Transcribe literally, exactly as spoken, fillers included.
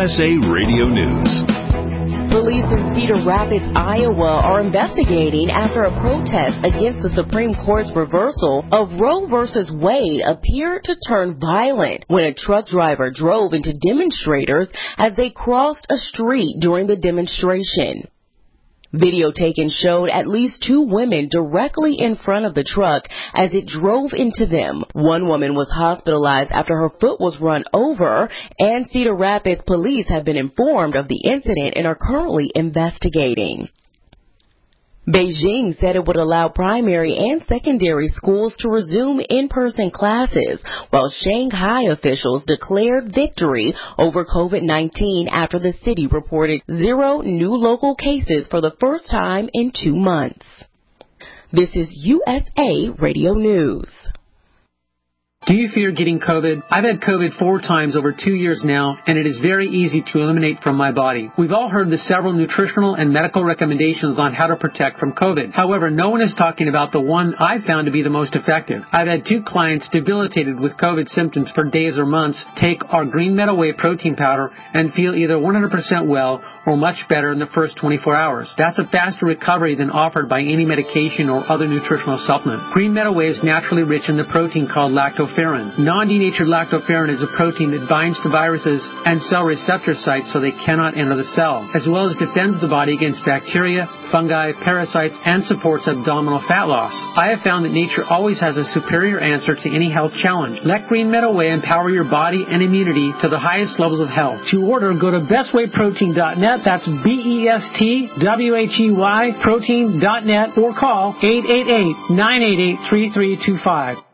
S A Radio News. Police in Cedar Rapids, Iowa are investigating after a protest against the Supreme Court's reversal of Roe versus Wade appeared to turn violent when a truck driver drove into demonstrators as they crossed a street during the demonstration. Video taken showed at least two women directly in front of the truck as it drove into them. One woman was hospitalized after her foot was run over, and Cedar Rapids police have been informed of the incident and are currently investigating. Beijing said it would allow primary and secondary schools to resume in-person classes, while Shanghai officials declared victory over COVID nineteen after the city reported zero new local cases for the first time in two months. This is U S A Radio News. Do you fear getting COVID? I've had COVID four times over two years now, and it is very easy to eliminate from my body. We've all heard the several nutritional and medical recommendations on how to protect from COVID. However, no one is talking about the one I've found to be the most effective. I've had two clients debilitated with COVID symptoms for days or months take our Green Meadow Whey protein powder and feel either one hundred percent well or much better in the first twenty-four hours. That's a faster recovery than offered by any medication or other nutritional supplement. Green Meadow Whey is naturally rich in the protein called lactoferrin. Non-denatured lactoferrin is a protein that binds to viruses and cell receptor sites so they cannot enter the cell, as well as defends the body against bacteria, fungi, parasites, and supports abdominal fat loss. I have found that nature always has a superior answer to any health challenge. Let Green Meadow Whey empower your body and immunity to the highest levels of health. To order, go to best way protein dot net. That's B E S T W H E Y protein dot net or call eight eight eight, nine eight eight, three three two five.